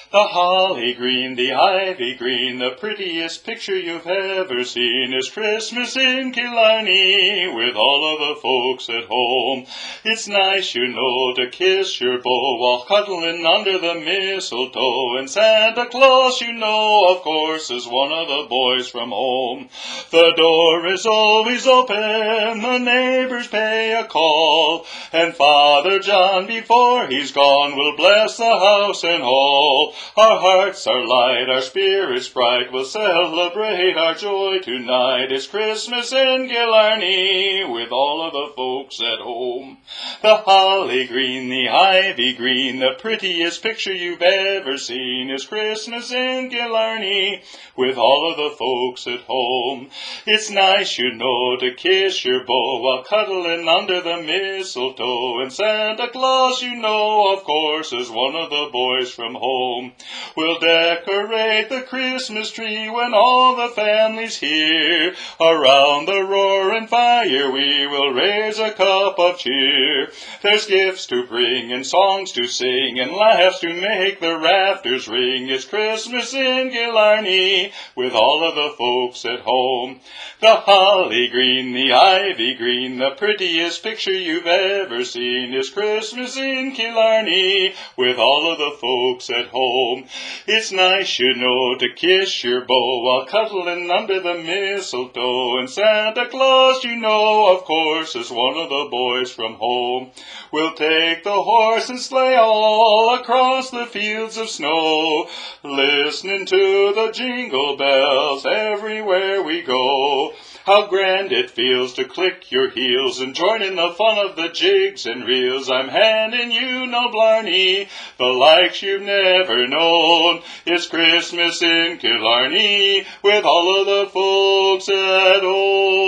The holly green, the ivy green, the prettiest picture you've ever seen is Christmas in Killarney with all of the folks at home. It's nice, you know, to kiss your beau while cuddling under the mistletoe. And Santa Claus, you know, of course, is one of the boys from home. The door is always open, the neighbors pay a call, and Father John, before he's gone, will bless the house and hall. Our hearts are light, our spirits bright, we'll celebrate our joy tonight. It's Christmas in Killarney with all of the folks at home. The holly green, the ivy green, the prettiest picture you've ever seen is Christmas in Killarney with all of the folks at home. It's nice, you know, to kiss your beau while cuddling under the mistletoe, and Santa Claus, you know, of course, is one of the boys from home. We'll decorate the Christmas tree when all the family's here. Around the roaring fire we will raise a cup of cheer. There's gifts to bring and songs to sing and laughs to make the rafters ring. It's Christmas in Killarney with all of the folks at home. The holly green, the ivy green, the prettiest picture you've ever seen is Christmas in Killarney with all of the folks at home. It's nice, you know, to kiss your beau while cuddling under the mistletoe, and Santa Claus, you know, of course, is one of the boys from home. We'll take the horse and sleigh all across the fields of snow, listening to the jingle bells everywhere we go. How grand it feels to click your heels and join in the fun of the jigs and reels. I'm handing you no blarney, the likes you've never known. It's Christmas in Killarney with all of the folks at home.